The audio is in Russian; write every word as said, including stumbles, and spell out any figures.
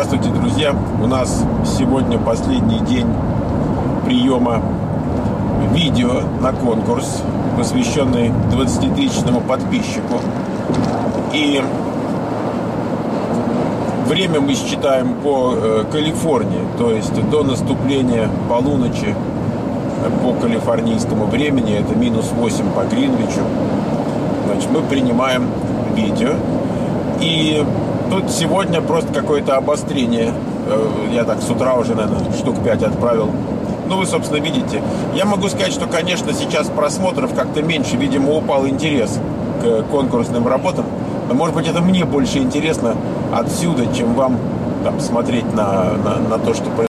Здравствуйте, друзья! У нас сегодня последний день приема видео на конкурс, посвященный двадцатитысячному подписчику. И время мы считаем по э, Калифорнии, то есть до наступления полуночи по калифорнийскому времени, это минус восемь по Гринвичу. Значит, мы принимаем видео. И тут сегодня просто какое-то обострение. Я так с утра уже, наверное, штук пять отправил. Ну, вы, собственно, видите. Я могу сказать, что, конечно, сейчас просмотров как-то меньше. Видимо, упал интерес к конкурсным работам. Но, может быть, это мне больше интересно отсюда, чем вам там смотреть на, на, на то, что происходит.